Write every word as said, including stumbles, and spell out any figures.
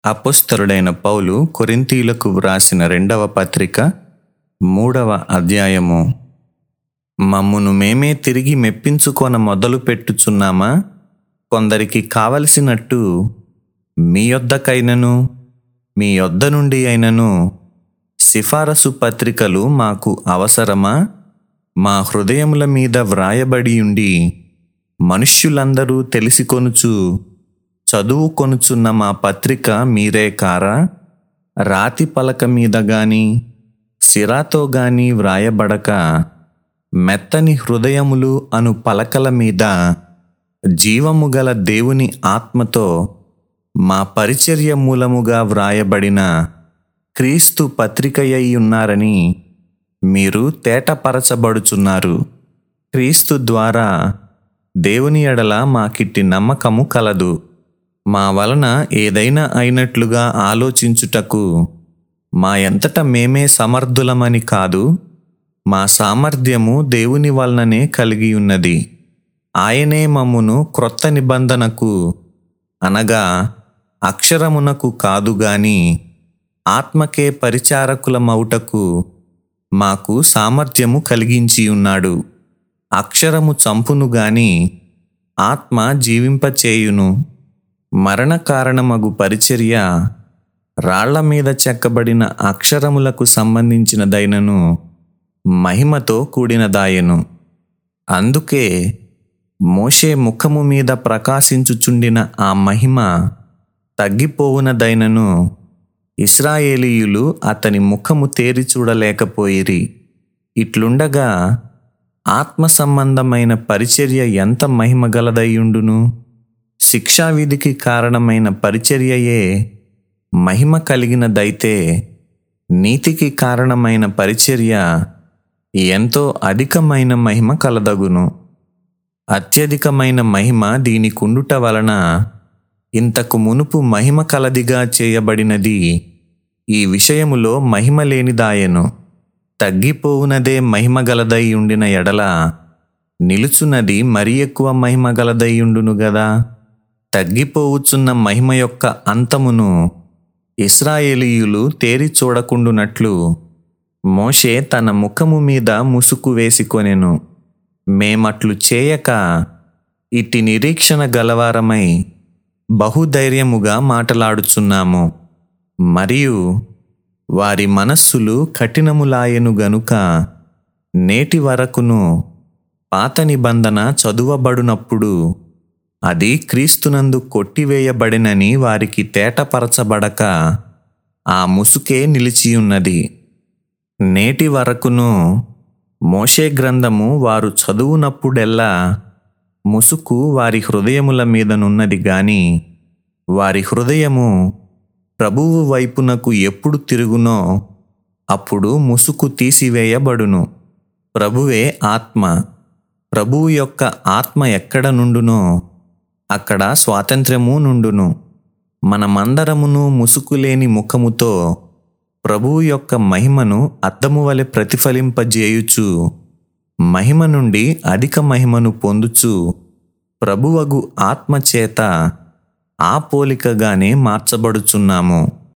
అపోస్తలుడైన పౌలు కొరింథీయులకు వ్రాసిన రెండవ పత్రిక మూడవ అధ్యాయము. మమ్మును మేమే తిరిగి మెప్పించుకొన మొదలు పెట్టుచున్నామా? కొందరికి కావలసినట్టు మీ యొద్దకైనను మీ యొద్ద నుండి అయినను సిఫారసు పత్రికలు మాకు అవసరమా? మా హృదయముల మీద వ్రాయబడి ఉండి మనుష్యులందరూ తెలిసికొనుచు చదువుకొనుచున్న మా పత్రిక మీరే కారా? రాతి పలక మీద గాని సిరాతో గాని వ్రాయబడక మెత్తని హృదయములు అను పలకల మీద జీవము గల దేవుని ఆత్మతో మా పరిచర్య మూలముగా వ్రాయబడిన క్రీస్తు పత్రికయై ఉన్నారని మీరు తేటపరచబడుచున్నారు. క్రీస్తు ద్వారా దేవుని ఎడల మాకిట్టి నమ్మకము కలదు. మా వలన ఏదైనా అయినట్లుగా ఆలోచించుటకు మా ఎంతట మేమే సమర్థులమని కాదు, మా సామర్థ్యము దేవుని వలననే కలిగి ఉన్నది. ఆయనే మమ్మును క్రొత్త నిబంధనకు అనగా అక్షరమునకు కాదు గాని ఆత్మకే పరిచారకులమౌటకు మాకు సామర్థ్యము కలిగించి ఉన్నాడు. అక్షరము చంపును గాని ఆత్మ జీవింపచేయును. మరణ కారణమగు పరిచర్య రాళ్ల మీద చెక్కబడిన అక్షరములకు సంబంధించినదైనను మహిమతో కూడినదాయెను. అందుకే మోషే ముఖము మీద ప్రకాశించుచుండిన ఆ మహిమ తగ్గిపోవునదైనను ఇశ్రాయేలీయులు అతని ముఖము తేరి చూడలేకపోయిరి. ఇట్లుండగా ఆత్మ సంబంధమైన పరిచర్య ఎంత మహిమగలదయ్యుండును? శిక్షావిధికి కారణమైన పరిచర్యయే మహిమ కలిగినదైతే నీతికి కారణమైన పరిచర్య ఎంతో అధికమైన మహిమ కలదగును. అత్యధికమైన మహిమ దీనికుండుట వలన ఇంతకు మునుపు మహిమ కలదిగా చేయబడినది ఈ విషయములో మహిమ లేనిదాయెను. తగ్గిపోవునదే మహిమగలదై ఉండిన ఎడల నిలుచున్నది మరి ఎక్కువ మహిమగలదై ఉండును గదా. తగ్గిపోవుచున్న మహిమ యొక్క అంతమును ఇశ్రాయేలీయులు తేరి చూడకుండునట్లు మోషే తన ముఖము మీద ముసుకు వేసికొనెను. మేమట్లు చేయక ఇట్టి నిరీక్షణ గలవారమై బహుధైర్యముగా మాటలాడుచున్నాము. మరియు వారి మనస్సులు కఠినములాయెను గనుక నేటి వరకును పాత నిబంధన చదువబడునప్పుడు అది క్రీస్తునందు కొట్టివేయబడినని వారికి తేటపరచబడక ఆ ముసుకే నిలిచియున్నది. నేటి వరకును మోషే గ్రంథము వారు చదువునప్పుడెల్లా ముసుకు వారి హృదయముల మీదనున్నది గాని వారి హృదయము ప్రభువు వైపునకు ఎప్పుడు తిరుగునో అప్పుడు ముసుకు తీసివేయబడును. ప్రభువే ఆత్మ. ప్రభువు యొక్క ఆత్మ ఎక్కడ నుండునో అక్కడ స్వాతంత్ర్యము నుండును. మనమందరమును ముసుకులేని ముఖముతో ప్రభువు యొక్క మహిమను అద్దము వలె ప్రతిఫలింపజేయుచు మహిమ నుండి అధిక మహిమను పొందుచు ప్రభువగు ఆత్మ చేత ఆ పోలికగానే మార్చబడుచున్నాము.